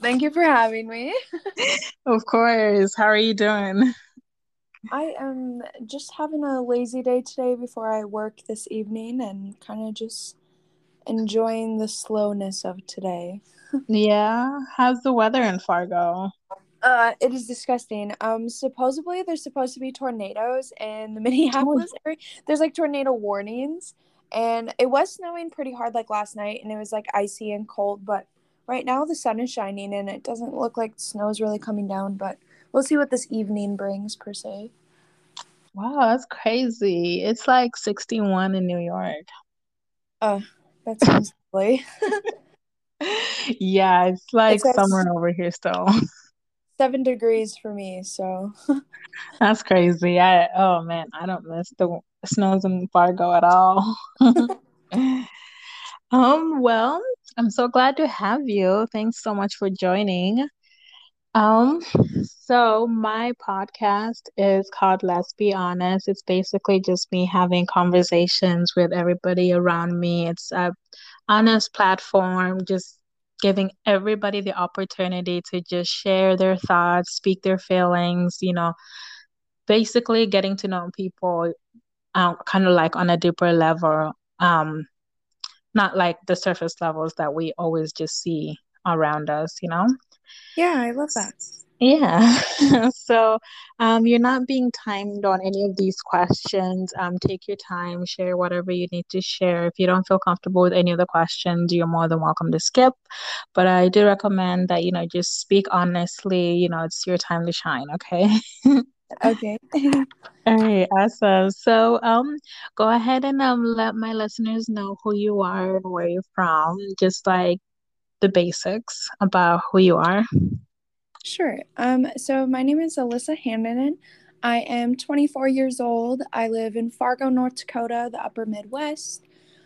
Thank you for having me. Of course. How are you doing? I am just having a lazy day today before I work this evening and kind of just enjoying the slowness of today. Yeah. How's the weather in Fargo? It is disgusting. Supposedly there's supposed to be tornadoes in the Oh, Minneapolis area. There's like tornado warnings, and it was snowing pretty hard like last night, and it was like icy and cold. But right now the sun is shining, and it doesn't look like snow is really coming down. But we'll see what this evening brings per se. wow, that's crazy. It's like 61 in New York. Uh, that sounds lovely. Yeah, it's It like says summer over here still. 7 degrees for me, so That's crazy. Oh man, I don't miss the snows in Fargo at all. Well, I'm so glad to have you. Thanks so much for joining. Um, so my podcast is called Let's Be Honest. It's basically just me having conversations with everybody around me. It's a honest platform, just giving everybody the opportunity to just share their thoughts, speak their feelings, basically getting to know people kind of like on a deeper level. Not like the surface levels that we always just see around us. yeah, I love that. Yeah. So, you're not being timed on any of these questions. Take your time, share whatever you need to share. If you don't feel comfortable with any of the questions, you're more than welcome to skip. But I do recommend that, just speak honestly. It's your time to shine, okay? Okay. All right, awesome. So, go ahead and let my listeners know who you are and where you're from, just like the basics about who you are. Sure. So my name is Alyssa Hamden. I am 24 years old. I live in Fargo, North Dakota, the upper Midwest.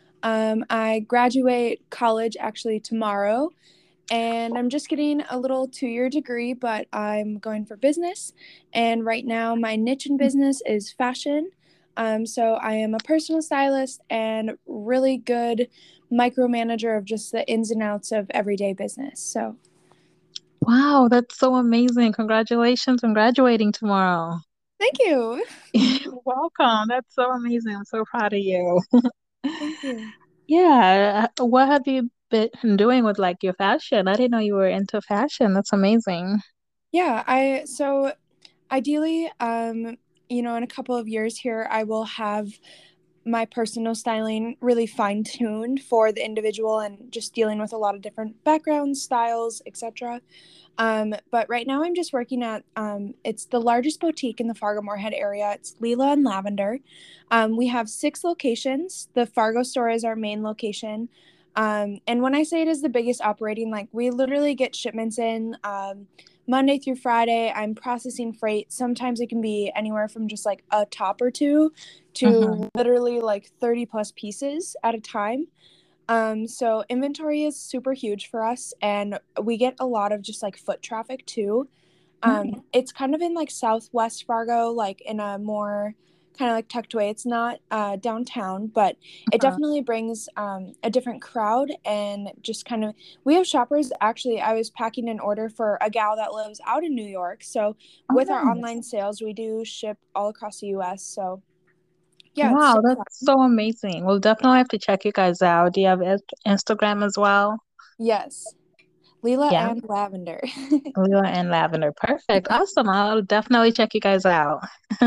I graduate college actually tomorrow, and I'm just getting a little 2 year degree, but I'm going for business. And right now, my niche in business is fashion. So I am a personal stylist and really good micromanager of just the ins and outs of everyday business. So Wow, that's so amazing. Congratulations on graduating tomorrow. thank you. Welcome. That's so amazing. I'm so proud of you. Thank you. Yeah. What have you been doing with like your fashion? I didn't know you were into fashion. That's amazing. Yeah, I so ideally, in a couple of years here, I will have my personal styling really fine tuned for the individual and just dealing with a lot of different backgrounds, styles, etc. But right now, I'm just working at it's the largest boutique in the Fargo Moorhead area. It's Leela and Lavender. We have 6 locations. The Fargo store is our main location. And when I say it is the biggest operating, like we literally get shipments in Monday through Friday. I'm processing freight. Sometimes it can be anywhere from just like a top or two Hmm. to literally like 30 plus pieces at a time. So inventory is super huge for us, and we get a lot of just like foot traffic too. It's kind of in like Southwest Fargo, like in a more kind of like tucked away. It's not downtown, but it definitely brings a different crowd and just kind of. We have shoppers. Actually, I was packing an order for a gal that lives out in New York. So Oh, with our nice. online sales, we do ship all across the U.S. So yeah, it's so Wow, that's fun. so amazing. We'll definitely have to check you guys out. Do you have Instagram as well? Yes, Leela Yeah, and Lavender. Lila and Lavender. Perfect. Awesome. I'll definitely check you guys out.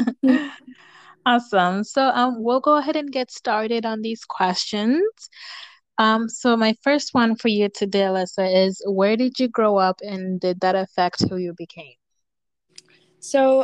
Awesome. So we'll go ahead and get started on these questions. So my first one for you today, Alyssa, is where did you grow up and did that affect who you became? So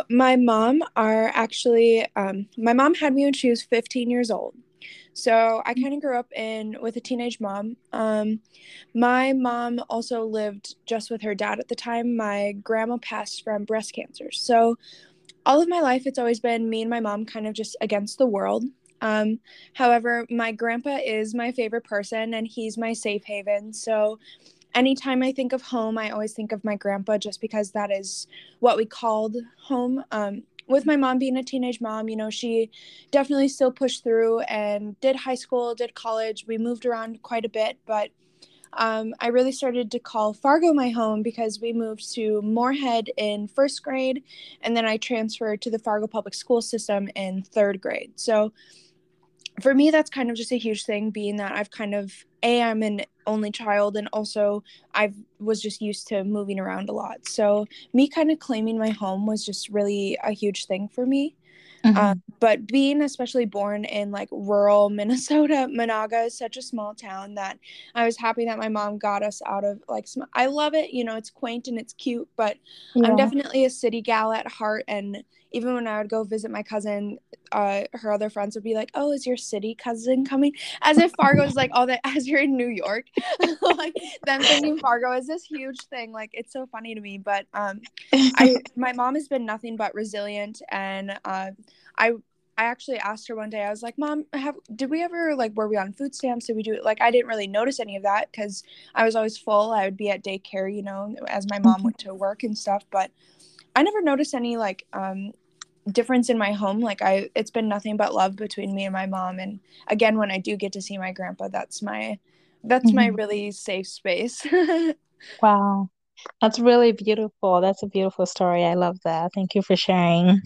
my mom had me when she was 15 years old. So I kind of grew up in with a teenage mom. My mom also lived just with her dad at the time. My grandma passed from breast cancer. So all of my life, it's always been me and my mom kind of just against the world. Um, However, my grandpa is my favorite person and he's my safe haven. So anytime I think of home, I always think of my grandpa just because that is what we called home. With my mom being a teenage mom, she definitely still pushed through and did high school, did college. We moved around quite a bit, but I really started to call Fargo my home because we moved to Moorhead in first grade, and then I transferred to the Fargo public school system in third grade. So for me, that's kind of just a huge thing, being that I'm an only child, and also I was just used to moving around a lot. So me kind of claiming my home was just really a huge thing for me. Mm-hmm. But being especially born in like rural Minnesota, Monaga is such a small town that I was happy that my mom got us out of like I love it, it's quaint and it's cute, but I'm Yeah. definitely a city gal at heart. And even when I would go visit my cousin, her other friends would be like, "Oh, is your city cousin coming?" As if Fargo is like all that, as you're in New York, like them thinking Fargo is this huge thing. Like it's so funny to me, but I my mom has been nothing but resilient, and I I actually asked her one day. I was like, "Mom, did we ever like were we on food stamps? Did we do it?" Like I didn't really notice any of that because I was always full. I would be at daycare, as my mom went to work and stuff. But I never noticed any like difference in my home. Like it's been nothing but love between me and my mom. And again, when I do get to see my grandpa, that's my Mm-hmm. really safe space. Wow. That's really beautiful. That's a beautiful story. I love that. Thank you for sharing.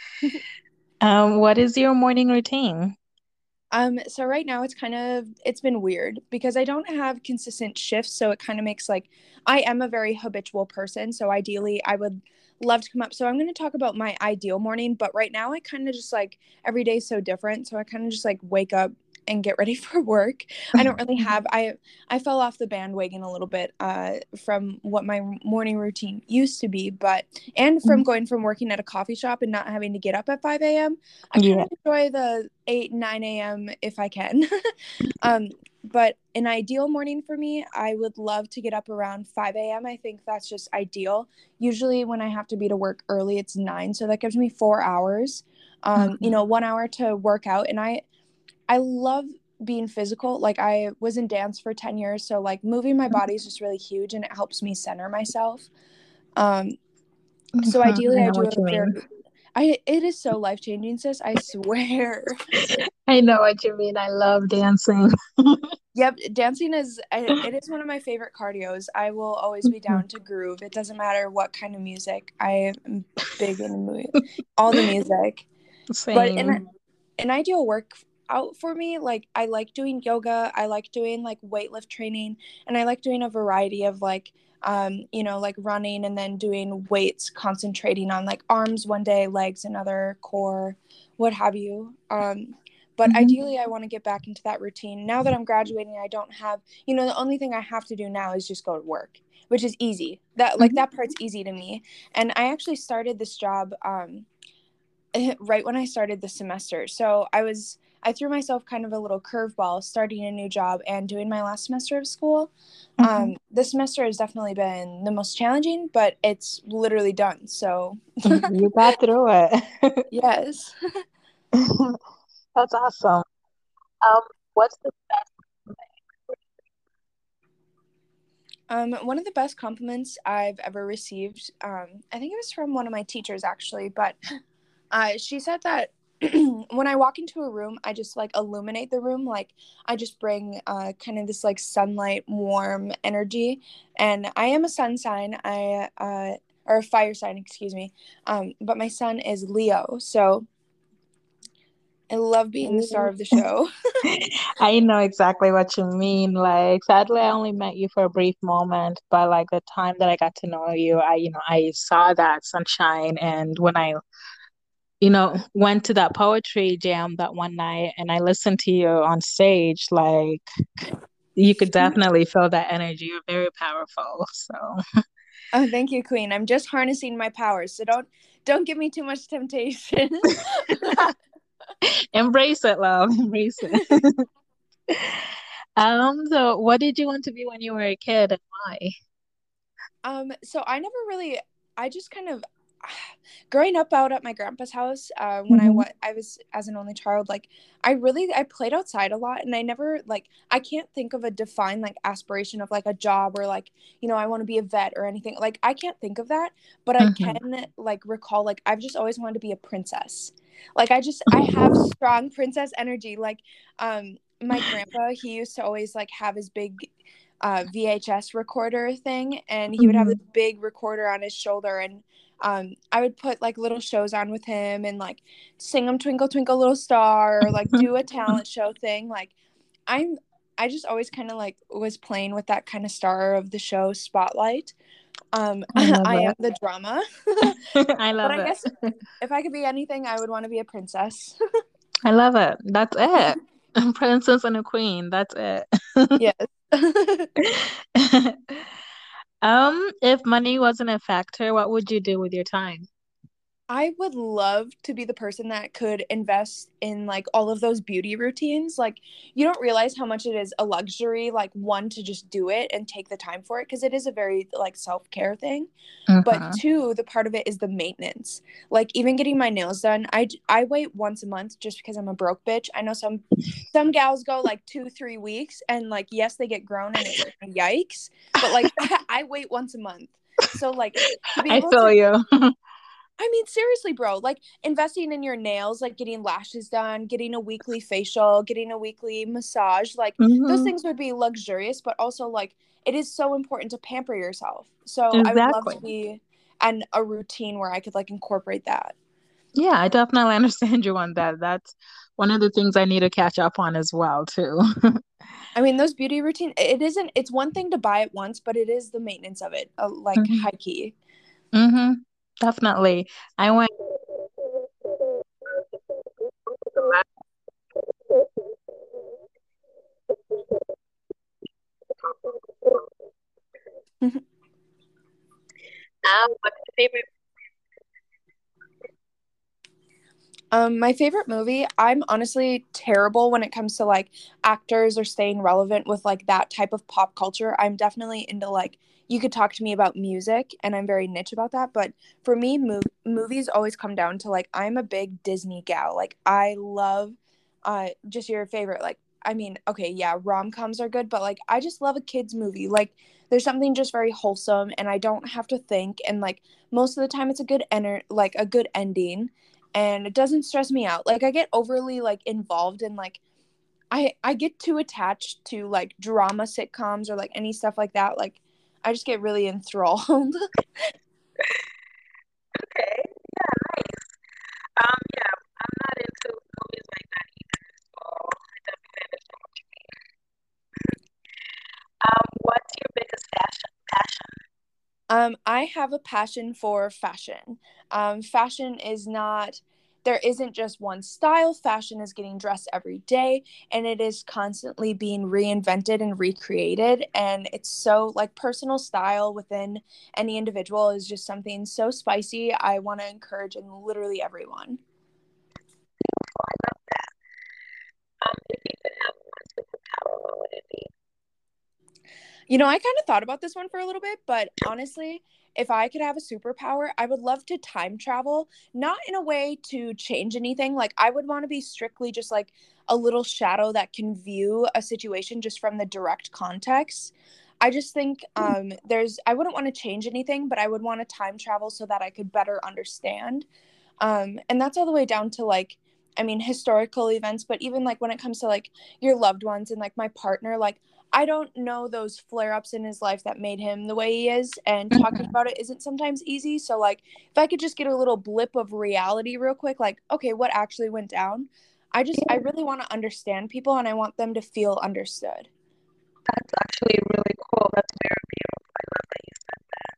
What is your morning routine? So right now it's been weird because I don't have consistent shifts, so it kind of makes like I am a very habitual person, so ideally I would love to come up. So I'm going to talk about my ideal morning, but right now I kind of just like every day is so different, so I kind of just like wake up and get ready for work. I don't really have I fell off the bandwagon a little bit from what my morning routine used to be, but and from going from working at a coffee shop and not having to get up at 5 a.m. I kind Yeah. of enjoy the 8, 9 a.m. if I can. um, but an ideal morning for me, I would love to get up around 5 a.m. I think that's just ideal. Usually when I have to be to work early, it's 9. So that gives me 4 hours, Mhm. 1 hour to work out. And I love being physical. Like I was in dance for 10 years. So like moving my body is just really huge and it helps me center myself. Um, so Mhm. ideally I I know do what a you mean. very it is so life changing, sis. I swear. I know what you mean. I love dancing. Yep, dancing it is one of my favorite cardios. I will always be down to groove. It doesn't matter what kind of music. I am big into all the music. But in Same. an ideal workout for me, like I like doing yoga, I like doing like weightlift training, and I like doing a variety of like like running and then doing weights, concentrating on like arms one day, legs another, core, what have you. But Hmm. ideally I want to get back into that routine. Now that I'm graduating, I don't have, the only thing I have to do now is just go to work, which is easy. That part's easy to me. And I actually started this job right when I started the semester. So I threw myself kind of a little curveball starting a new job and doing my last semester of school. Hmm. This semester has definitely been the most challenging, but it's literally done. So You got through it. yes. That's awesome. Um, what's the best? One of the best compliments I've ever received, I think it was from one of my teachers actually, but she said that when I walk into a room, I just like illuminate the room. Like I just bring kind of this like sunlight, warm energy. And I am a sun sign. Or a fire sign, excuse me. But my sun is Leo, so I love being the star of the show. I know exactly what you mean. Like, sadly, I only met you for a brief moment, but like the time that I got to know you, I saw that sunshine. And when I, went to that poetry jam that one night and I listened to you on stage, like you could definitely feel that energy. You're very powerful. So Oh, thank you, Queen. I'm just harnessing my powers, so don't give me too much temptation. embrace it, love. Embrace it. So what did you want to be when you were a kid and why? So I never really, I just kind of, growing up out at my grandpa's house, when Hmm. I was as an only child, like I played outside a lot, and I never like I can't think of a defined like aspiration of like a job or like I want to be a vet or anything. Like I can't think of that, but I Hmm. can like recall like I've just always wanted to be a princess. Like I have strong princess energy. Like my grandpa, he used to always like have his big VHS recorder thing, and he would have this Hmm. big recorder on his shoulder, and I would put like little shows on with him and like sing him Twinkle Twinkle Little Star or like do a talent show thing. Like I'm I just always kind of like was playing with that kind of star of the show spotlight. I love I am it. the drama. I But love I it. guess if I could be anything, I would want to be a princess. I love it. That's it. Princess and a queen. That's it. Yes. If money wasn't a factor, what would you do with your time? I would love to be the person that could invest in like all of those beauty routines. Like you don't realize how much it is a luxury, like one to just do it and take the time for it because it is a very like self-care thing. But Hmm. two, the part of it is the maintenance. Like even getting my nails done, I wait once a month just because I'm a broke bitch. I know some gals go like 2-3 weeks and like yes, they get grown and it's like yikes, but like I wait once a month. So like to be I able feel to you. I mean, seriously, bro, like investing in your nails, like getting lashes done, getting a weekly facial, getting a weekly massage, like those Hmm. things would be luxurious, but also like it is so important to pamper yourself. So I would love to Exactly. be and a routine where I could like incorporate that. Yeah, I definitely understand you on that. That's one of the things I need to catch up on as well, too. I mean, those beauty routine, it isn't, it's one thing to buy it once, but it is the maintenance of it, like Hmm. high key. Hmm. Definitely. I went. What's your favorite? My favorite movie, I'm honestly terrible when it comes to like actors or staying relevant with like that type of pop culture. I'm definitely into like you could talk to me about music and I'm very niche about that, but for me movies always come down to like I'm a big Disney gal. Like I love just your favorite like I mean, okay, yeah, rom-coms are good, but like I just love a kids movie. Like there's something just very wholesome and I don't have to think and like most of the time it's a good like a good ending and it doesn't stress me out. Like I get overly like involved in like I get too attached to like drama sitcoms or like any stuff like that. Like I just get really enthralled. Okay. Yeah, nice. Yeah, I'm not into movies like that either. So I definitely understand what you mean. What's your biggest passion? I have a passion for fashion. Fashion is not, there isn't just one style. Fashion is getting dressed every day and it is constantly being reinvented and recreated. And it's so, like, personal style within any individual is just something so spicy. I want to encourage in literally everyone. Oh, I love that. If you could have one superpower, what would it be? You know, I kind of thought about this one for a little bit, but honestly, if I could have a superpower, I would love to time travel, not in a way to change anything. Like, I would want to be strictly just like a little shadow that can view a situation just from the direct context. I just think I wouldn't want to change anything, but I would want to time travel so that I could better understand. And that's all the way down to like, I mean, historical events, but even like when it comes to like your loved ones and like my partner, like I don't know those flare ups in his life that made him the way he is, and talking Hmm. about it isn't sometimes easy. So, like, if I could just get a little blip of reality real quick, like, okay, what actually went down? I Yeah, really want to understand people and I want them to feel understood. that's actually really cool. That's very beautiful. I love that you said that.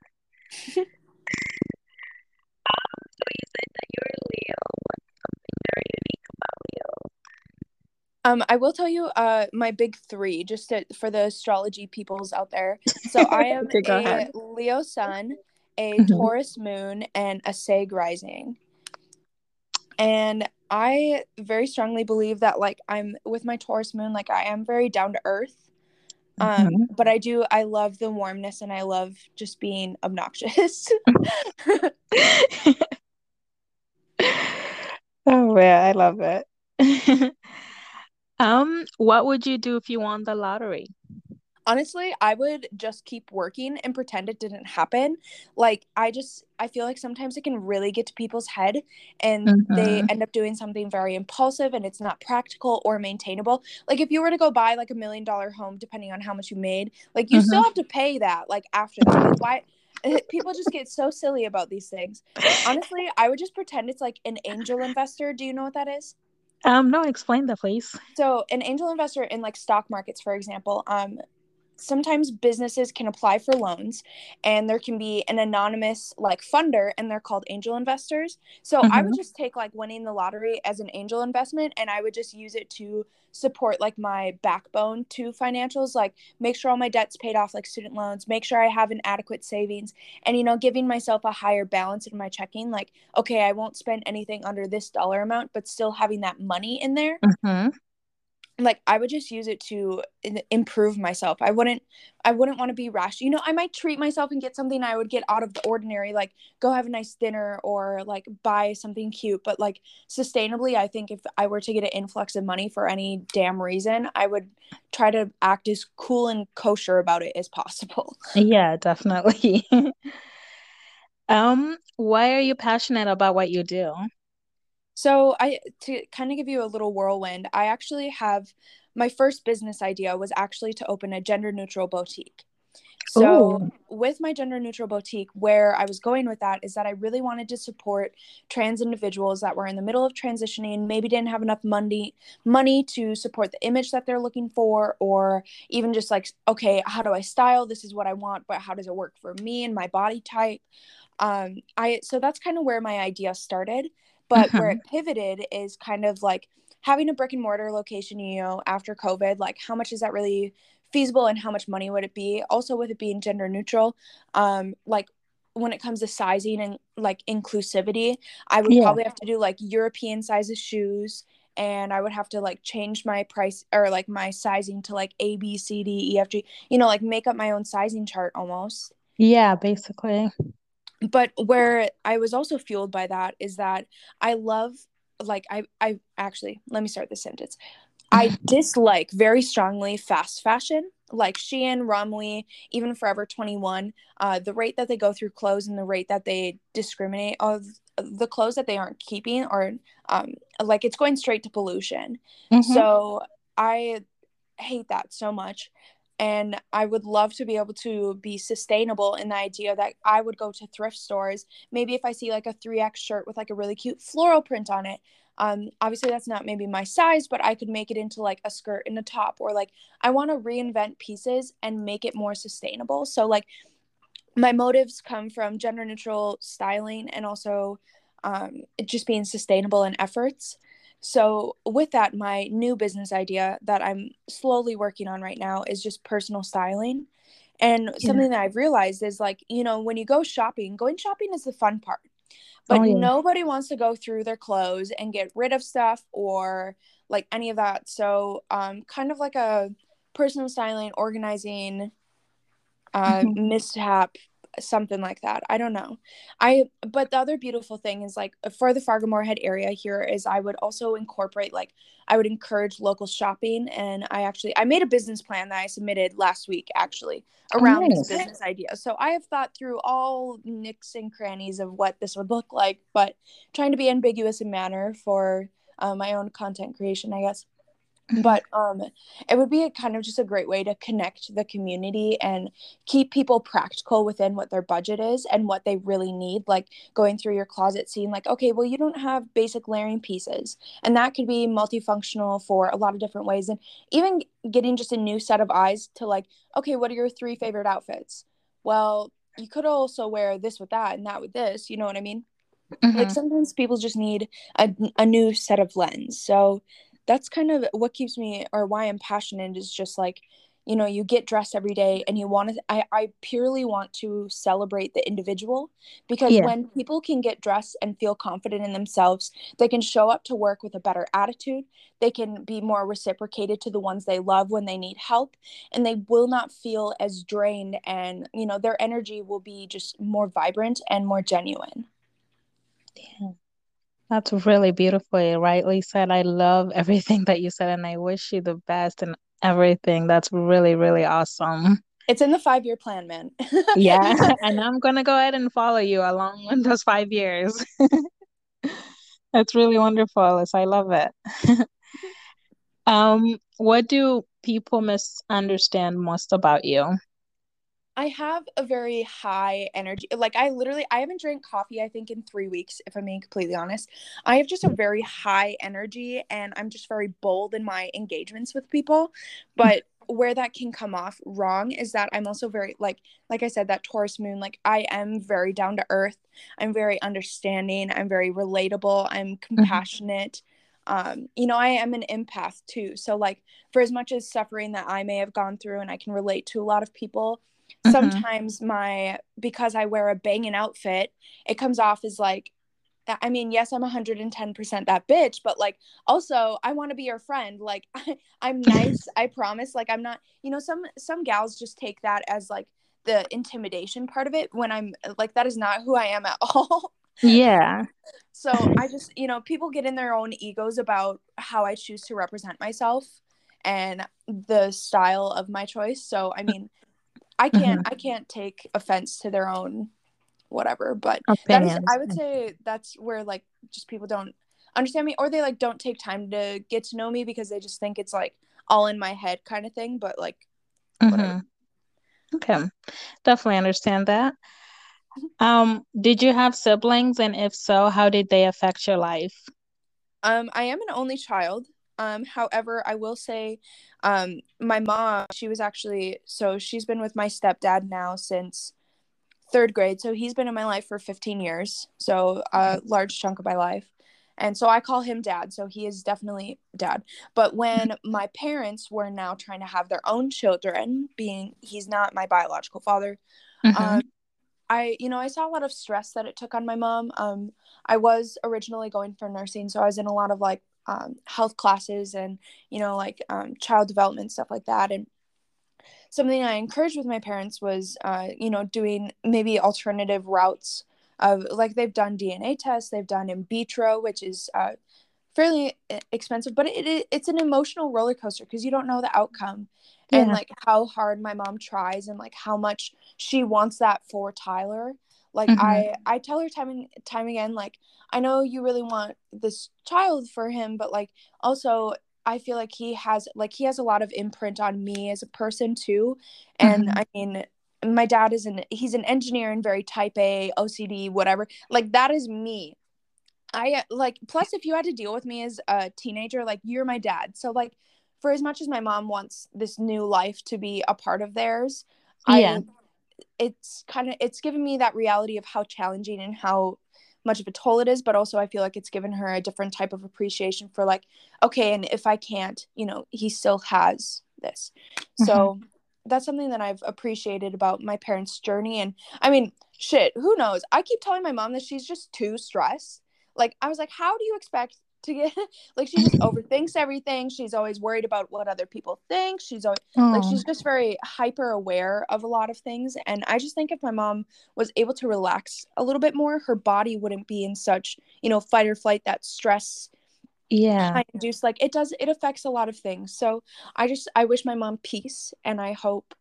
So you said that you're a Leo. What's something very unique about Leo? I will tell you my big three for the astrology peoples out there. So, I am Okay, go ahead. a Leo sun, a Mhm. Taurus moon, and a Sag rising. And I very strongly believe that like I'm with my Taurus moon, like I am very down to earth. Mhm. But I love the warmness and I love just being obnoxious. Oh man, I love it. What would you do if you won the lottery? Honestly, I would just keep working and pretend it didn't happen. Like, I feel like sometimes it can really get to people's head and they Mm-hmm. end up doing something very impulsive and it's not practical or maintainable. Like, if you were to go buy like $1 million home, depending on how much you made, like, you still Mm-hmm. have to pay that, like, after that. Like, why? People just get so silly about these things. Honestly, I would just pretend it's like an angel investor. Do you know what that is? No, explain that, please. So, an angel investor in like stock markets, for example, sometimes businesses can apply for loans and there can be an anonymous like funder and they're called angel investors. So I would Mm-hmm. just take like winning the lottery as an angel investment and I would just use it to support like my backbone to financials, like make sure all my debts paid off, like student loans, make sure I have an adequate savings, and giving myself a higher balance in my checking, like okay, I won't spend anything under this dollar amount but still having that money in there. Mm-hmm. Like I would just use it to improve myself. I wouldn't want to be rash. I might treat myself and get something I would get out of the ordinary, like go have a nice dinner or like buy something cute, but like sustainably, I think if I were to get an influx of money for any damn reason, I would try to act as cool and kosher about it as possible. Yeah, definitely. Why are you passionate about what you do? So I to kind of give you a little whirlwind, I actually have my first business idea was actually to open a gender neutral boutique. So, Oh, with my gender neutral boutique, where I was going with that is that I really wanted to support trans individuals that were in the middle of transitioning, maybe didn't have enough money to support the image that they're looking for, or even just like, okay, how do I style? This is what I want, but how does it work for me and my body type? I so that's kind of where my idea started, but where mm-hmm. it pivoted is kind of like having a brick and mortar location, after COVID, like how much is that really feasible and how much money would it be? Also, with it being gender neutral, like when it comes to sizing and like inclusivity, I would Yeah. probably have to do like European sizes shoes, and I would have to like change my price or like my sizing to like A, B, C, D, E, F, G, like make up my own sizing chart almost. Yeah, basically. But where I was also fueled by that is that I love, like, I actually, let me start this sentence. I dislike very strongly fast fashion, like Shein, Romley, even Forever 21. The rate that they go through clothes and the rate that they discriminate of the clothes that they aren't keeping, or like it's going straight to pollution. Mm-hmm. So I hate that so much. And I would love to be able to be sustainable in the idea that I would go to thrift stores. Maybe if I see like a 3X shirt with like a really cute floral print on it, obviously that's not maybe my size, but I could make it into like a skirt and a top, or like I want to reinvent pieces and make it more sustainable. So like my motives come from gender neutral styling and also just being sustainable in efforts. So, with that, my new business idea that I'm slowly working on right now is just personal styling. And Yeah. something that I've realized is like, when you go shopping, going shopping is the fun part, Oh, but yeah. nobody wants to go through their clothes and get rid of stuff or like any of that. So, kind of like a personal styling, organizing Mm-hmm. mishap, something like that. I don't know. But the other beautiful thing is like for the Fargo Moorhead area here is I would also incorporate, like I would encourage local shopping, and I made a business plan that I submitted last week actually Oh, around this nice. business idea. So I have thought through all nicks and crannies of what this would look like, but trying to be ambiguous in manner for my own content creation, I guess. Mm-hmm. But it would be a kind of just a great way to connect the community and keep people practical within what their budget is and what they really need, like going through your closet seeing like, okay, well, you don't have basic layering pieces, and that could be multifunctional for a lot of different ways, and even getting just a new set of eyes to like, okay, what are your three favorite outfits? Well, you could also wear this with that and that with this, you know what I mean? Like Mm-hmm. sometimes people just need a new set of lens. So that's kind of what keeps me, or why I'm passionate, is just like, you get dressed every day and you want to, I purely want to celebrate the individual, because Yeah. when people can get dressed and feel confident in themselves, they can show up to work with a better attitude, they can be more reciprocated to the ones they love when they need help, and they will not feel as drained, and their energy will be just more vibrant and more genuine. Yeah. That's really beautifully rightly said. I love everything that you said, and I wish you the best in everything. That's really, really awesome. It's in the 5-year plan, man. Yeah, and I'm gonna go ahead and follow you along with those 5 years. That's really wonderful, Alice. I love it. What do people misunderstand most about you? I have a very high energy. Like I haven't drank coffee I think in 3 weeks if I'm being completely honest. I have just a very high energy and I'm just very bold in my engagements with people. But where that can come off wrong is that I'm also very like I said, that Taurus moon, like I am very down to earth. I'm very understanding, I'm very relatable, I'm Mhm, compassionate. I am an empath too. So like for as much as suffering that I may have gone through and I can relate to a lot of people, mhm. sometimes because I wear a banging outfit, it comes off as like, I mean, yes, I'm 110% that bitch, but like also I want to be your friend. Like I'm nice, I promise. Like I'm not, some gals just take that as like the intimidation part of it when I'm like that is not who I am at all. Yeah. So I just, people get in their own egos about how I choose to represent myself and the style of my choice. So I mean, Mhm. I can't take offense to their own whatever, but that is, Opinions. I would say that's where like just people don't understand me, or they like don't take time to get to know me because they just think it's like all in my head kind of thing, but like whatever. Hmm. Okay. Definitely understand that. Did you have siblings? And if so, how did they affect your life? I am an only child. However, I will say, my mom, she was actually, so she's been with my stepdad now since third grade. So he's been in my life for 15 years. So a large chunk of my life. And so I call him dad. So he is definitely dad. But when my parents were now trying to have their own children, being he's not my biological father, Mm-hmm. um, I saw a lot of stress that it took on my mom. I was originally going for nursing, so I was in a lot of like health classes and like child development stuff like that. And something I encouraged with my parents was, doing maybe alternative routes of like they've done DNA tests, they've done in vitro, which is fairly expensive, but it's an emotional roller coaster because you don't know the outcome and Yeah. like how hard my mom tries and like how much she wants that for Tyler. Like Mm-hmm. I tell her time and time again, like I know you really want this child for him, but like also I feel like he has a lot of imprint on me as a person too. And Mm-hmm. I mean, my dad he's an engineer and very type A, OCD, whatever. Like that is me. I like plus if you had to deal with me as a teenager, like you're my dad. So like for as much as my mom wants this new life to be a part of theirs, Yeah. I it's given me that reality of how challenging and how much of a toll it is, but also I feel like it's given her a different type of appreciation for like, okay, and if I can't, he still has this. Mm-hmm. So that's something that I've appreciated about my parents' journey. And I mean, shit, who knows? I keep telling my mom that she's just too stressed. Like I was like, how do you expect to get like she just overthinks everything. She's always worried about what other people think. She's always like Oh, she's just very hyper aware of a lot of things, and I just think if my mom was able to relax a little bit more, her body wouldn't be in such fight or flight, that stress yeah. high induced, like it affects a lot of things. So I wish my mom peace, and I hope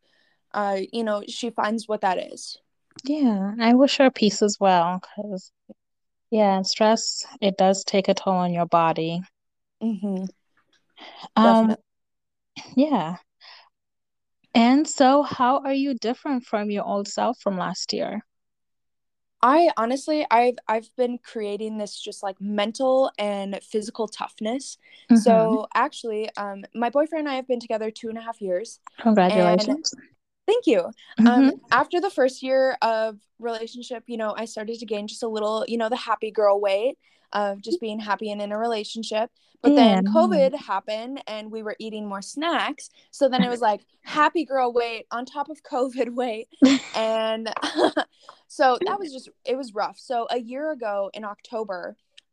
she finds what that is. Yeah. I wish her peace as well, because yeah, stress, it does take a toll on your body. Mm-hmm. Um, Definitely. yeah. And so how are you different from your old self from last year? I honestly, I've been creating this just like mental and physical toughness. Mm-hmm. So actually, my boyfriend and I have been together 2.5 years, and Congratulations. thank you. Mm-hmm. After the first year of relationship, I started to gain just a little, the happy girl weight of just being happy and in a relationship. But Yeah. then COVID happened and we were eating more snacks. So then it was like happy girl weight on top of COVID weight. And so that was just, it was rough. So a year ago in October,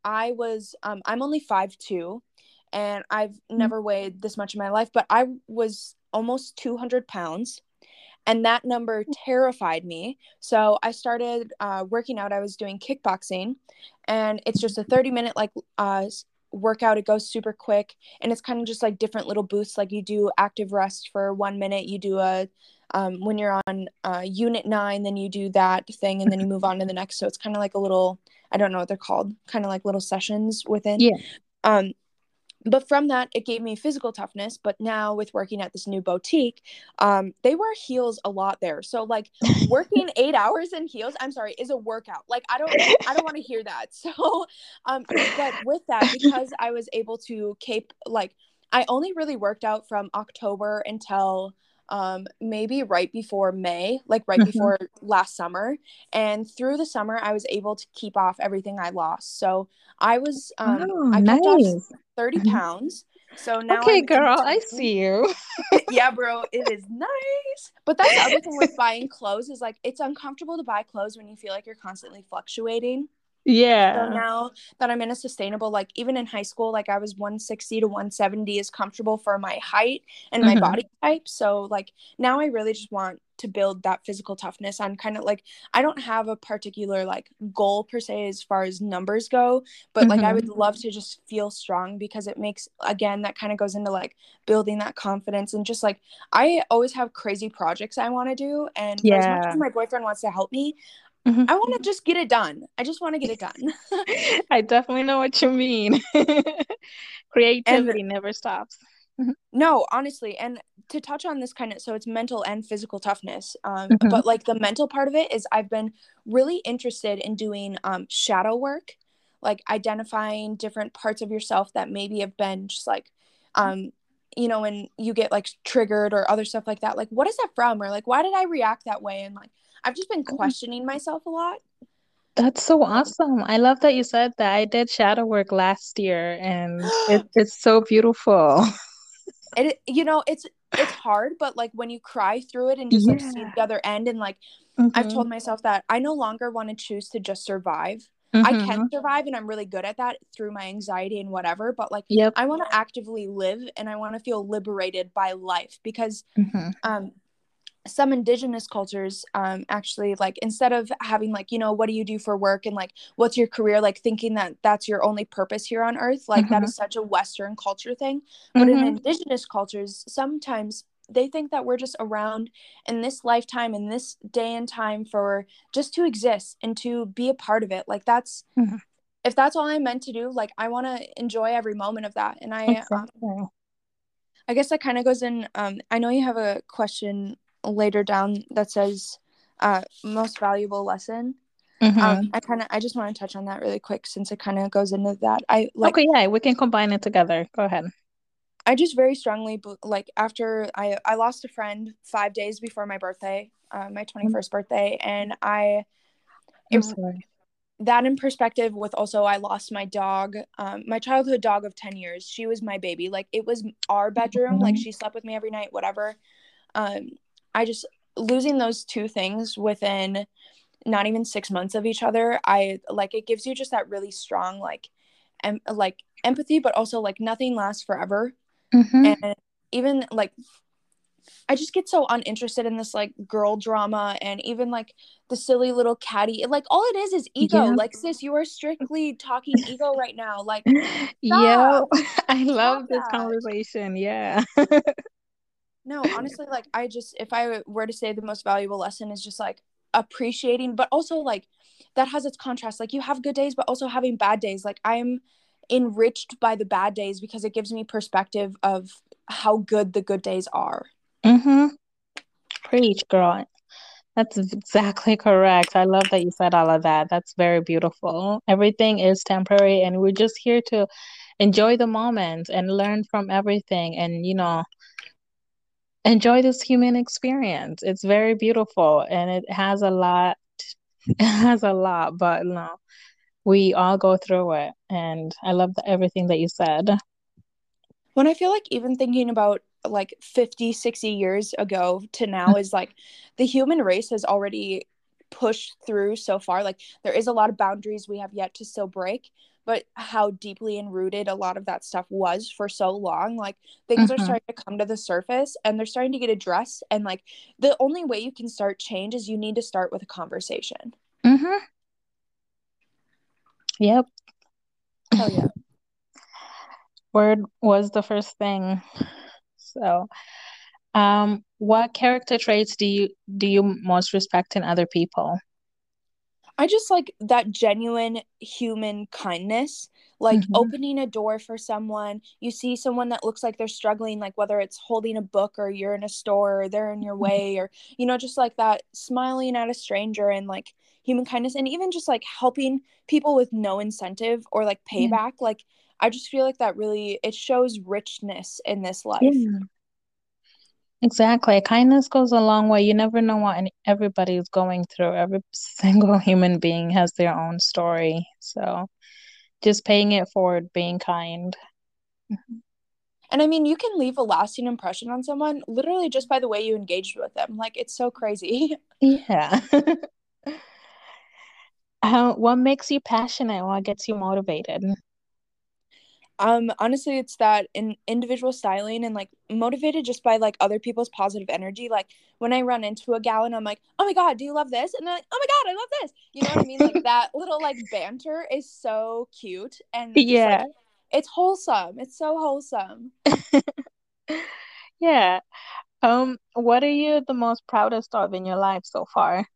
I'm only 5'2", and I've never weighed this much in my life, but I was almost 200 pounds, and that number terrified me. So I started working out. I was doing kickboxing, and it's just a 30-minute like workout. It goes super quick, and it's kind of just like different little boosts. Like you do active rest for 1 minute, you do a when you're on unit 9, then you do that thing, and then you move on to the next. So it's kind of like a little, I don't know what they're called, kind of like little sessions within. Yeah. um but from that, it gave me physical toughness. But now with working at this new boutique, they wear heels a lot there. So like working 8 hours in heels, I'm sorry, is a workout. Like I don't want to hear that. So but with that, because I was able to like I only really worked out from October until maybe right before May, like right Mm-hmm. before last summer. And through the summer, I was able to keep off everything I lost. So Oh, I kept off nice. 30 Mhm. pounds. So now Okay, I'm in girl, I between. see you. Yeah, bro, it is nice. But that's the other thing with buying clothes is like it's uncomfortable to buy clothes when you feel like you're constantly fluctuating. So Yeah. now that I'm in a sustainable, like even in high school, like I was 160 to 170 is comfortable for my height and my Mm-hmm. body type. So like now I really just want to build that physical toughness. I'm kind of like, I don't have a particular like goal per se as far as numbers go, but like I Mm-hmm. would love to just feel strong because it makes, again, that kind of goes into like building that confidence and just like, I always have crazy projects I want to do. And for as much as Yeah. my boyfriend wants to help me, Mhm. I want to just get it done. I just want to get it done. I definitely know what you mean. And Creativity never stops. Mhm. no, honestly, and to touch on this kind of, so it's mental and physical toughness. Mhm. But like the mental part of it is I've been really interested in doing shadow work, like identifying different parts of yourself that maybe have been just like, um, when you get like triggered or other stuff like that, like what is that from? Or like, why did I react that way? And like, I've just been questioning myself a lot. That's so awesome. I love that you said that. I did shadow work last year and it's so beautiful. It's hard, but like when you cry through it and just like see Yeah. the other end, and like I've Mm-hmm. told myself that I no longer want to choose to just survive. I can Mm-hmm. survive and I'm really good at that through my anxiety and whatever, but like Yep. I want to actively live and I want to feel liberated by life because Mm-hmm. um some indigenous cultures actually like instead of having like what do you do for work and like what's your career, like thinking that that's your only purpose here on earth, like that Mm-hmm. is such a western culture thing. But in Mm-hmm. indigenous cultures sometimes they think that we're just around in this lifetime in this day and time for just to exist and to be a part of it. Like that's Mm-hmm. if that's all I'm meant to do, like I want to enjoy every moment of that. And Exactly. I guess that kind of goes in. I know you have a question later down that says most valuable lesson. Mm-hmm. I just want to touch on that really quick since it kind of goes into that. I like, Okay, yeah, we can combine it together. Go ahead. I just very strongly, like, after I lost a friend 5 days before my birthday, my I'm, 21st birthday. And I'm it, sorry. that in perspective with also, I lost my dog, my childhood dog of 10 years. She was my baby. Like, it was our bedroom. Like, Mhm. she slept with me every night, whatever. um I just losing those two things within not even 6 months of each other, I like it gives you just that really strong like empathy, but also like nothing lasts forever. Mhm. And even like I just get so uninterested in this like girl drama and even like the silly little catty, like all it is ego. Yeah. Like, sis, you are strictly talking ego right now. Like, Yeah. stop, I stop love this that. conversation. Yeah. No, honestly, like I just, if I were to say the most valuable lesson is just like appreciating, but also like that has its contrast. Like you have good days, but also having bad days. Like I'm enriched by the bad days because it gives me perspective of how good the good days are. Mhm. Preach, girl. That's exactly correct. I love that you said all of that. That's very beautiful. Everything is temporary, and we're just here to enjoy the moment and learn from everything and, enjoy this human experience. It's very beautiful and it has a lot. It has a lot, but no, we all go through it. And I love everything that you said. When I feel like even thinking about like 50, 60 years ago to now is like the human race has already pushed through so far. Like there is a lot of boundaries we have yet to still break, but how deeply enrooted a lot of that stuff was for so long. Like things are Hmm. starting to come to the surface and they're starting to get addressed. And like the only way you can start change is you need to start with a conversation. Hmm. Yep. Hell yeah. Word was the first thing. So, what character traits do you most respect in other people? I just like that genuine human kindness, like Hmm. opening a door for someone. You see someone that looks like they're struggling, like whether it's holding a book or you're in a store or they're in your way, or, just like that smiling at a stranger and like human kindness, and even just like helping people with no incentive or like Yeah. payback. Like, I just feel like that really it shows richness in this life. Yeah, exactly. Kindness goes a long way. You never know what everybody is going through. Every single human being has their own story. So just paying it forward, being kind. Mhm. And I mean, you can leave a lasting impression on someone literally just by the way you engaged with them. Like, it's so crazy. Yeah. What makes you passionate? What gets you motivated? Honestly, it's that in individual styling and like motivated just by like other people's positive energy. Like when I run into a gal and I'm like, oh my God, do you love this? And they're like, oh my God, I love this. You know what I mean? Like that little like banter is so cute and just like Yeah. it's wholesome. It's so wholesome. Yeah. What are you the most proudest of in your life so far?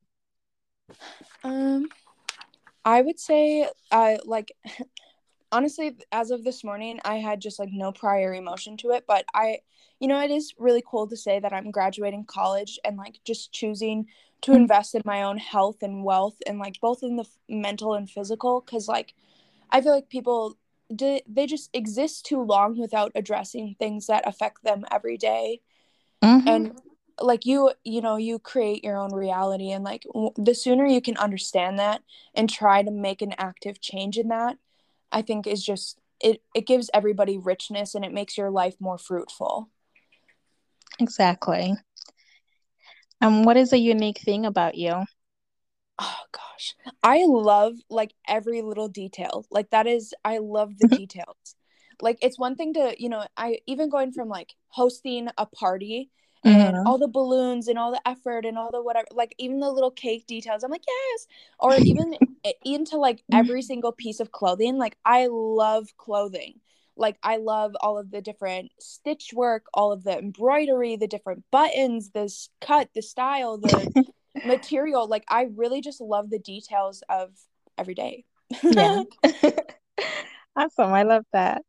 Um, I would say like honestly, as of this morning, I had just like no prior emotion to it, but it is really cool to say that I'm graduating college and like just choosing to Mm. invest in my own health and wealth and like both in the mental and physical, because like I feel like people they just exist too long without addressing things that affect them every day. Mm-hmm. And like you create your own reality, and like the sooner you can understand that and try to make an active change in that, I think is just it gives everybody richness and it makes your life more fruitful. Exactly. What is a unique thing about you? Oh gosh. I love like every little detail. Like that is I love the details. Like it's one thing to, I even going from like hosting a party and Mm-hmm. all the balloons and all the effort and all the whatever, like even the little cake details. I'm like, yes. Or even into like every single piece of clothing. Like I love clothing. Like I love all of the different stitch work, all of the embroidery, the different buttons, this cut, the style, the material. Like I really just love the details of every day. Yeah. Awesome. I love that.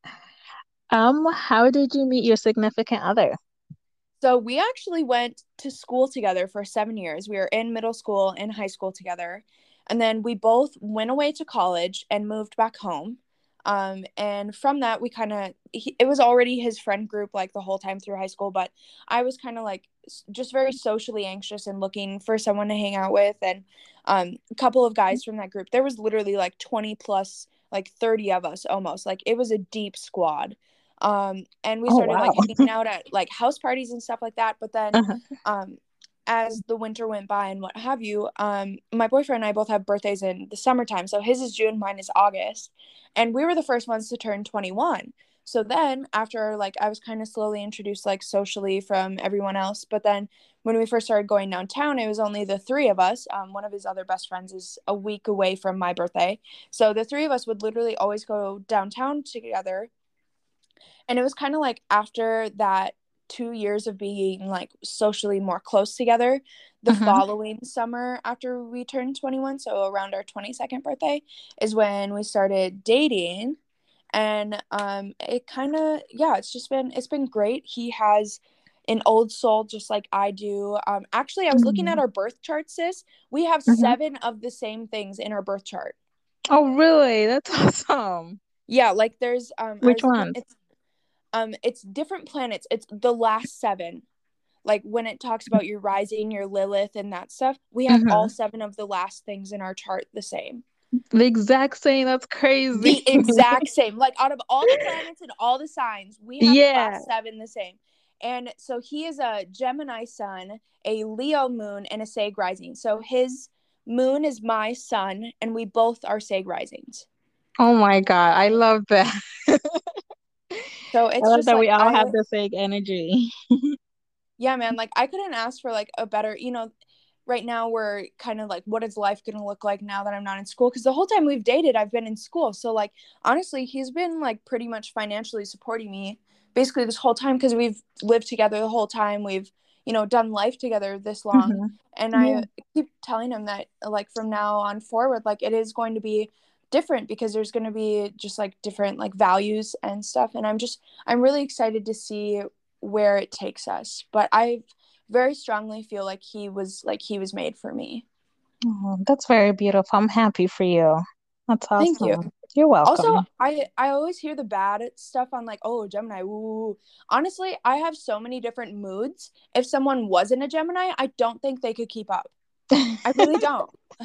How did you meet your significant other? So we actually went to school together for 7 years. We were in middle school and high school together. And then we both went away to college and moved back home. And from that, we kind of, it was already his friend group like the whole time through high school, but I was kind of like just very socially anxious and looking for someone to hang out with. And a couple of guys from that group, there was literally like 20 plus, like 30 of us almost. Like it was a deep squad. And we Oh, started wow. like hanging out at like house parties and stuff like that. But then, Uh-huh. um, as the winter went by and what have you, my boyfriend and I both have birthdays in the summertime. So his is June, mine is August, and we were the first ones to turn 21. So then, after like I was kind of slowly introduced like socially from everyone else, but then when we first started going downtown, it was only the three of us. One of his other best friends is a week away from my birthday, so the three of us would literally always go downtown together. And it was kind of like after that 2 years of being like socially more close together, the Uh-huh. following summer after we turned 21, so around our 22nd birthday, is when we started dating. And it kind of, yeah, it's been great. He has an old soul just like I do. Actually, I was looking at Mm. our birth chart, sis. We have Mhm. seven of the same things in our birth chart. Oh, really? That's awesome. Yeah, like there's I Which was looking, ones? it's different planets. It's the last seven. Like when it talks about your rising, your Lilith, and that stuff, we have all Hmm. seven of the last things in our chart the same. The exact same. That's crazy. The exact same. Like out of all the planets and all the signs, we have the Yeah. last seven the same. And so he is a Gemini sun, a Leo moon, and a Sag rising. So his moon is my sun, and we both are Sag risings. Oh my God. I love that. So I it's love just that we like all have the same energy. yeah, man, like I couldn't ask for like a better, right now we're kind of like, what is life going to look like now that I'm not in school? Because the whole time we've dated, I've been in school. So like, honestly, he's been like pretty much financially supporting me basically this whole time, because we've lived together the whole time. We've, done life together this long. Mm-hmm. And Yeah. I keep telling him that like from now on forward, like it is going to be different, because there's going to be just like different like values and stuff. And I'm really excited to see where it takes us. But I very strongly feel like he was made for me. Oh, that's very beautiful. I'm happy for you. That's Thank you. awesome. You're Also, welcome. I always hear the bad stuff on like, oh, Gemini, woo. Honestly, I have so many different moods. If someone wasn't a Gemini, I don't think they could keep up. I really don't.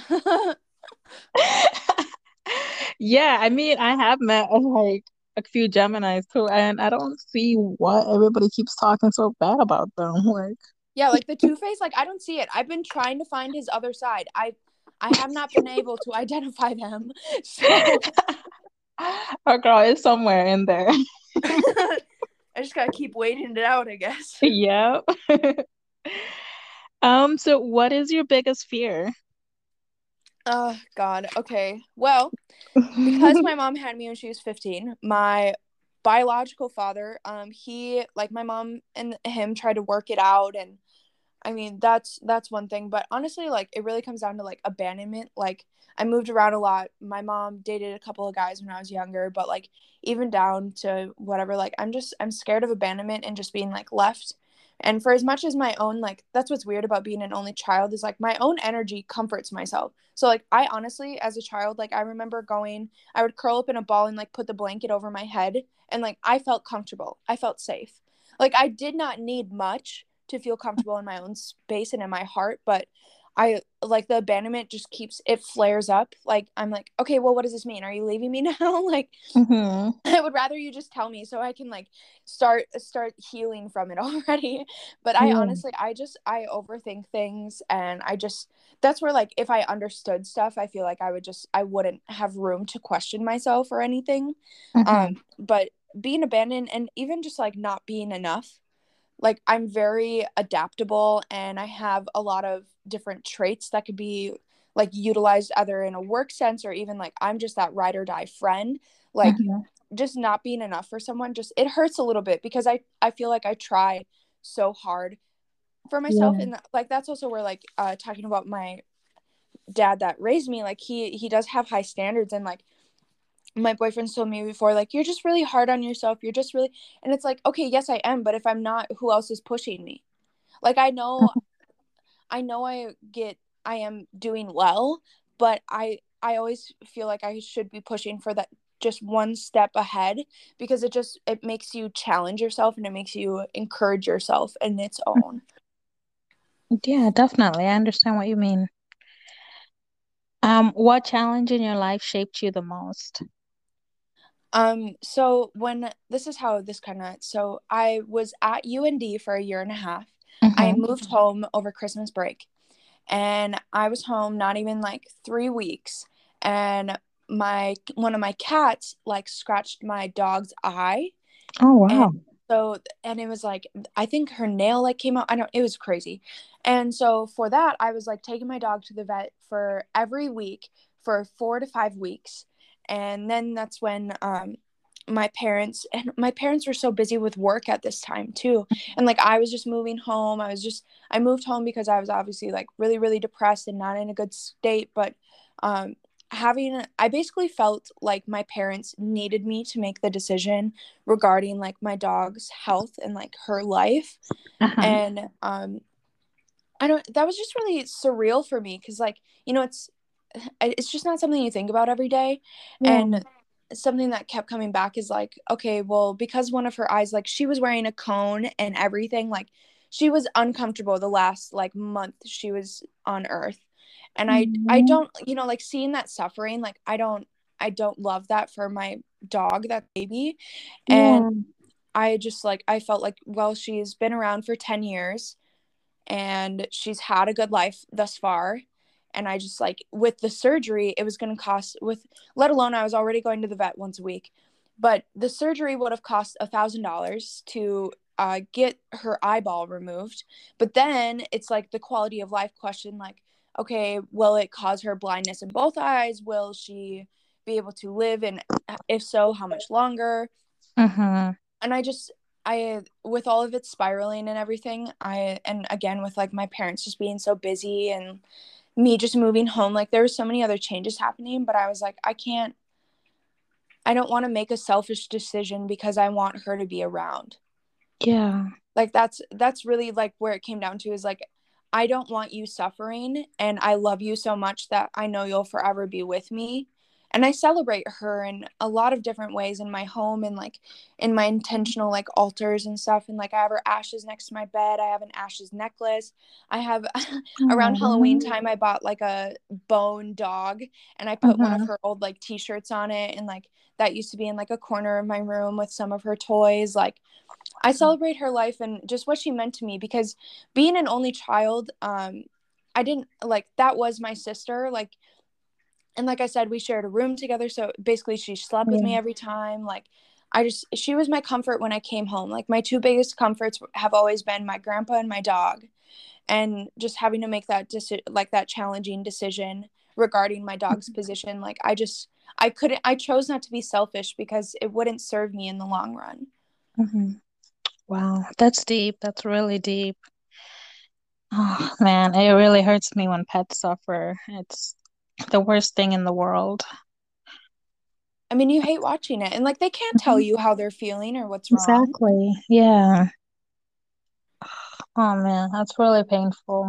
Yeah, I mean, I have met like a few Geminis too, and I don't see why everybody keeps talking so bad about them. Like, Yeah, like the Two-Face, like I don't see it. I've been trying to find his other side. I have not been able to identify them. So our girl is somewhere in there. I just gotta keep waiting it out, I guess. Yeah. So what is your biggest fear? Oh God. Okay. Well, because my mom had me when she was 15, my biological father, he like my mom and him tried to work it out. And I mean, that's one thing, but honestly, like it really comes down to like abandonment. Like I moved around a lot. My mom dated a couple of guys when I was younger, but like even down to whatever, like I'm scared of abandonment and just being like left. And for as much as my own, like that's what's weird about being an only child, is like my own energy comforts myself. So like I honestly, as a child, like I remember I would curl up in a ball and like put the blanket over my head, and like I felt comfortable. I felt safe. Like I did not need much to feel comfortable in my own space and in my heart. But I like the abandonment just keeps it flares up. Like I'm like, okay, well, what does this mean? Are you leaving me now? Like Hmm. I would rather you just tell me so I can like start healing from it already. But I Yeah. honestly, I overthink things, and that's where like if I understood stuff, I feel like I wouldn't have room to question myself or anything. Hmm. But being abandoned and even just like not being enough, like I'm very adaptable, and I have a lot of different traits that could be like utilized either in a work sense, or even like I'm just that ride or die friend. Like Hmm. just not being enough for someone, just it hurts a little bit, because I feel like I try so hard for myself. Yeah. And like that's also where like talking about my dad that raised me, like he does have high standards. And like my boyfriend's told me before, like, you're just really hard on yourself, you're just really, and it's like, okay, yes I am, but if I'm not, who else is pushing me? Like I know I am doing well, but I always feel like I should be pushing for that just one step ahead, because it makes you challenge yourself, and it makes you encourage yourself in its own. Yeah, definitely. I understand what you mean. What challenge in your life shaped you the most? So when this is how this kind of so I was at UND for a year and a half. I Mm-hmm. moved home over Christmas break, and I was home not even like 3 weeks, and my one of my cats like scratched my dog's eye. Oh, And wow. and it was like, I think her nail like came out. I don't, it was crazy. And so for that, I was like taking my dog to the vet for every week for 4 to 5 weeks. And then that's when my parents were so busy with work at this time too. And like I was just moving home. I moved home because I was obviously like really, really depressed and not in a good state. But um I basically felt like my parents needed me to make the decision regarding like my dog's health and like her life. Uh-huh. And I don't that was just really surreal for me, because like it's just not something you think about every day. Yeah. And something that kept coming back is like, okay, well, because one of her eyes, like she was wearing a cone and everything, like she was uncomfortable the last like month she was on earth. And I Mhm. don't, like seeing that suffering, like I don't love that for my dog, that baby. And Yeah. I just like I felt like, well, she's been around for 10 years and she's had a good life thus far. And I just like, with the surgery, it was going to cost, with let alone I was already going to the vet once a week, but the surgery would have cost $1,000 to get her eyeball removed. But then it's like the quality of life question, like, okay, will it cause her blindness in both eyes? Will she be able to live? And if so, how much longer? Mm-hmm. And I, with all of it spiraling and everything, and again, with like my parents just being so busy and me just moving home, like there were so many other changes happening, but I was like, I don't want to make a selfish decision because I want her to be around. Yeah. Like that's really like where it came down to, is like, I don't want you suffering, and I love you so much that I know you'll forever be with me. And I celebrate her in a lot of different ways in my home, and like in my intentional like altars and stuff. And like I have her ashes next to my bed. I have an ashes necklace. I have around Halloween Mm-hmm. time I bought like a bone dog, and I put one of Mm-hmm. her old like t-shirts on it, and like that used to be in like a corner of my room with some of her toys. Like I celebrate her life and just what she meant to me, because being an only child, I didn't like, that was my sister, like, and like I said, we shared a room together, so basically she slept with me Yeah. every time. Like she was my comfort when I came home. Like my two biggest comforts have always been my grandpa and my dog, and just having to make that like that challenging decision regarding my dog's position. Like I couldn't, I chose not to be selfish because it wouldn't serve me in the long run. Mm-hmm. Wow, that's deep. That's really deep. Oh man, it really hurts me when pets suffer. It's the worst thing in the world. I mean, you hate watching it, and like they can't tell Mhm. you how they're feeling or what's wrong. Exactly. Yeah. Oh man, that's really painful.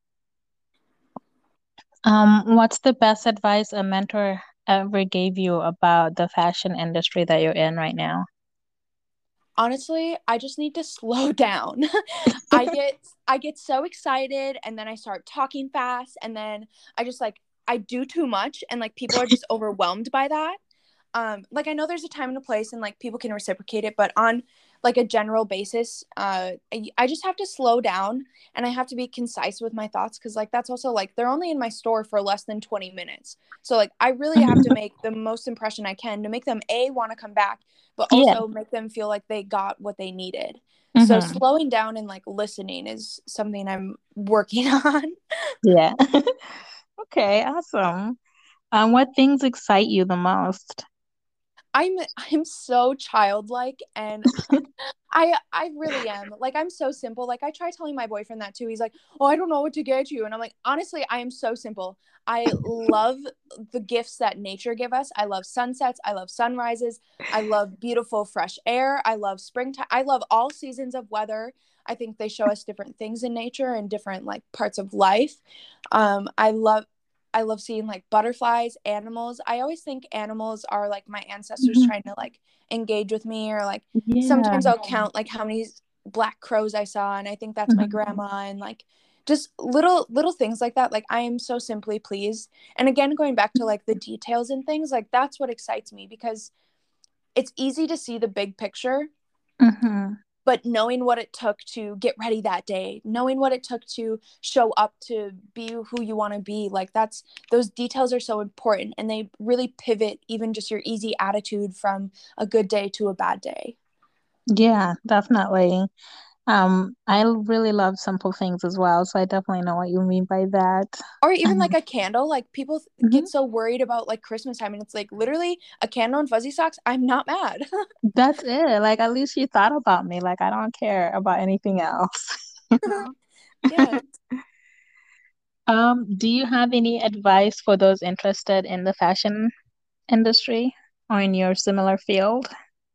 What's the best advice a mentor ever gave you about the fashion industry that you're in right now? Honestly, I just need to slow down. I get so excited, and then I start talking fast, and then I just like I do too much, and like people are just overwhelmed by that. Like I know there's a time and a place, and like people can reciprocate it, but on like a general basis, I just have to slow down, and I have to be concise with my thoughts, because like that's also like they're only in my store for less than 20 minutes, so like I really have to make the most impression I can to make them want to come back, but Yeah. also make them feel like they got what they needed. So Mm-hmm. slowing down and like listening is something I'm working on. Yeah. Okay, awesome. What things excite you the most? I'm so childlike, and I really am. Like I'm so simple. Like I try telling my boyfriend that too. He's like, "Oh, I don't know what to get you." And I'm like, "Honestly, I am so simple. I love the gifts that nature give us. I love sunsets, I love sunrises, I love beautiful fresh air, I love springtime. I love all seasons of weather. I think they show us different things in nature and different like parts of life. I love seeing like butterflies, animals. I always think animals are like my ancestors Mhm. trying to like engage with me, or like Yeah. sometimes I'll count like how many black crows I saw, and I think that's my Mhm. grandma, and like just little things like that. Like I am so simply pleased. And again, going back to like the details and things, like that's what excites me, because it's easy to see the big picture, Mhm. but knowing what it took to get ready that day, knowing what it took to show up to be who you want to be, like that's, those details are so important, and they really pivot even just your easy attitude from a good day to a bad day. Yeah, definitely. I really love simple things as well, so I definitely know what you mean by that. Or even like Um, a candle, like people get mhm. so worried about like Christmas time, and it's like literally a candle and fuzzy socks, I'm not mad. That's it. Like at least you thought about me. Like I don't care about anything else. You know? Yeah. Do you have any advice for those interested in the fashion industry or in your similar field?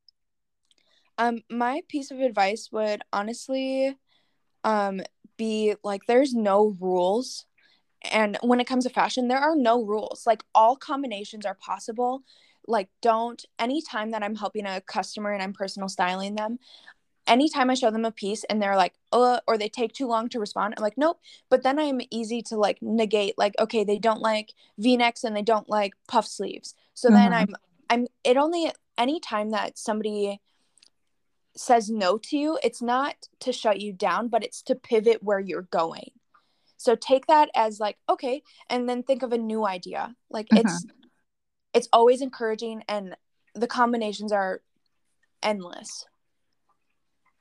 My piece of advice would honestly um be like, there's no rules. And when it comes to fashion, there are no rules. Like all combinations are possible. Like don't, anytime that I'm helping a customer and I'm personal styling them, anytime I show them a piece and they're like, or they take too long to respond, I'm like, nope. But then I'm easy to like negate, like, okay, they don't like V-necks and they don't like puff sleeves. So then Hmm. it only, anytime that somebody says no to you, it's not to shut you down, but it's to pivot where you're going. So take that as like, okay, and then think of a new idea. Like Hmm. it's always encouraging, and the combinations are endless.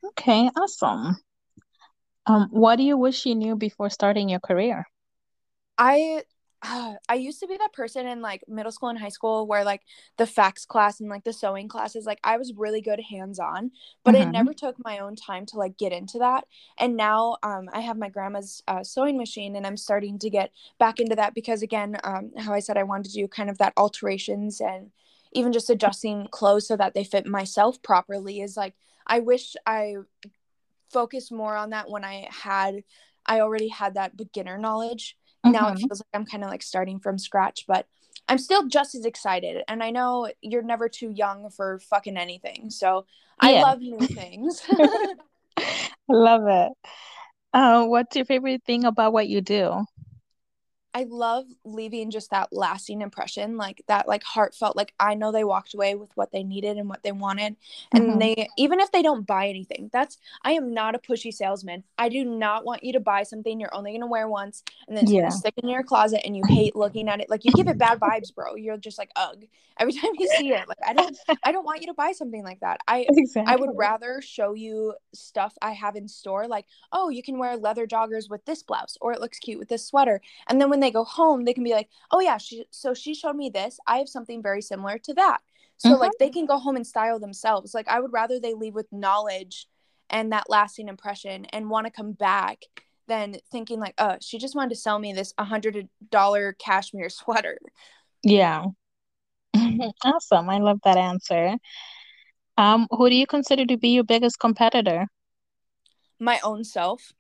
Okay, awesome. What do you wish you knew before starting your career? I I used to be that person in like middle school and high school where like the facts class and like the sewing classes, like I was really good hands on, but I Mm-hmm. never took my own time to like get into that. And now I have my grandma's sewing machine, and I'm starting to get back into that because again, how I said I wanted to do kind of that alterations and even just adjusting clothes so that they fit myself properly is like I wish I focused more on that when I already had that beginner knowledge. Now it Mm-hmm. feels like I'm kind of like starting from scratch, but I'm still just as excited. And I know you're never too young for fucking anything. So I Yeah, love new things. love it. What's your favorite thing about what you do? I love leaving just that lasting impression, like that, like heartfelt, like I know they walked away with what they needed and what they wanted. And Mm-hmm. they, even if they don't buy anything, I am not a pushy salesman. I do not want you to buy something you're only going to wear once and then it's going to Yeah, stick in your closet and you hate looking at it. Like you give it bad vibes, bro. You're just like, ugh, every time you see it. Like, I don't want you to buy something like that. I would exactly. rather show you stuff I have in store, like, oh, you can wear leather joggers with this blouse, or it looks cute with this sweater, and then when they go home, they can be like, oh, yeah, she showed me this. I have something very similar to that. So, Mm-hmm. like, they can go home and style themselves. Like, I would rather they leave with knowledge and that lasting impression and want to come back than thinking, like, oh, she just wanted to sell me this $100 cashmere sweater. Yeah. Awesome. I love that answer. Who do you consider to be your biggest competitor? My own self.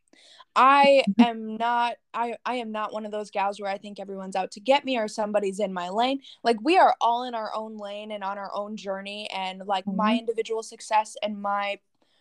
I am not one of those gals where I think everyone's out to get me or somebody's in my lane. Like we are all in our own lane and on our own journey, and like my Mhm. individual success and my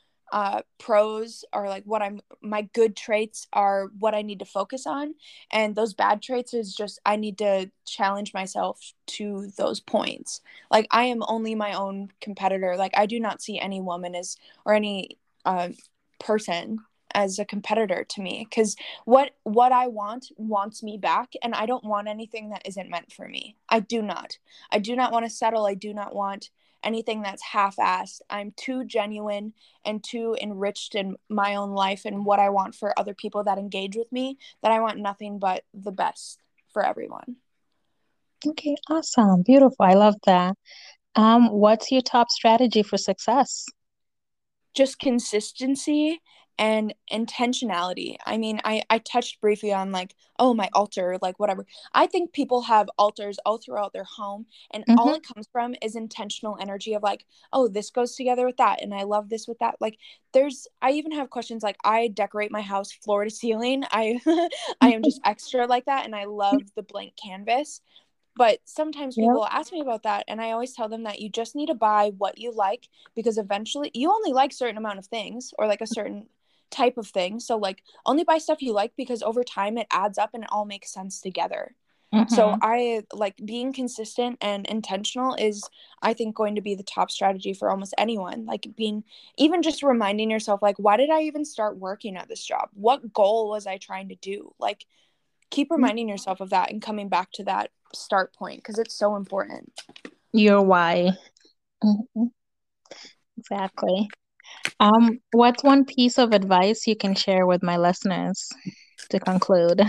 pros are like what I'm my good traits are what I need to focus on, and those bad traits is just I need to challenge myself to those points. Like I am only my own competitor. Like I do not see any woman as or any uh, person as a competitor to me, because what I want wants me back, and I don't want anything that isn't meant for me. I do not want to settle. I do not want anything that's half-assed. I'm too genuine and too enriched in my own life and what I want for other people that engage with me, that I want nothing but the best for everyone. Okay, awesome. Beautiful. I love that. What's your top strategy for success? Just consistency and intentionality. I mean, I touched briefly on like, oh, my altar, like whatever. I think people have altars all throughout their home, and all Mm-hmm. it comes from is intentional energy of like, oh, this goes together with that, and I love this with that. Like, I even have questions like, I decorate my house floor to ceiling. I am just extra like that, and I love the blank canvas. But sometimes Yep. people ask me about that, and I always tell them that you just need to buy what you like, because eventually you only like certain amount of things or like a certain type of thing. So like only buy stuff you like, because over time it adds up and it all makes sense together. So Mm-hmm. I like being consistent and intentional is, I think, going to be the top strategy for almost anyone. Like being, even just reminding yourself like, why did I even start working at this job? What goal was I trying to do? Like keep reminding yourself of that and coming back to that start point, because it's so important. Your why. Mhm. Exactly. What's one piece of advice you can share with my listeners to conclude?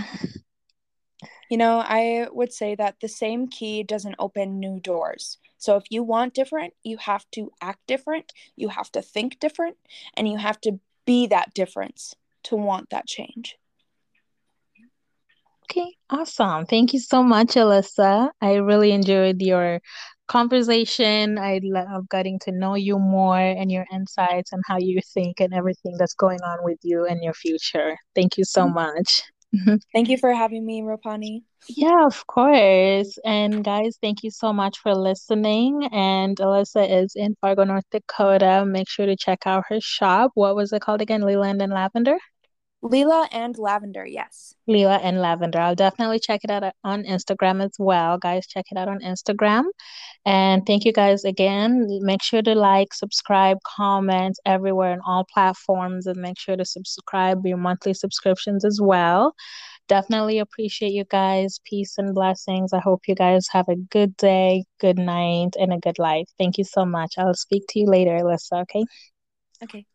I would say that the same key doesn't open new doors. So if you want different, you have to act different, you have to think different, and you have to be that difference to want that change. Okay, awesome. Thank you so much, Alyssa. I really enjoyed your conversation. I love getting to know you more and your insights and how you think and everything that's going on with you and your future. Thank you so much. Thank you for having me, Ropani. Yeah, of course. And guys, thank you so much for listening. And Alyssa is in Fargo, North Dakota. Make sure to check out her shop. What was it called again? Leland and Lavender? Leela and Lavender, yes. Leela and Lavender. I'll definitely check it out on Instagram as well. Guys, check it out on Instagram. And thank you guys again. Make sure to like, subscribe, comment everywhere on all platforms, and make sure to subscribe your monthly subscriptions as well. Definitely appreciate you guys. Peace and blessings. I hope you guys have a good day, good night, and a good life. Thank you so much. I'll speak to you later, Alyssa, okay? Okay.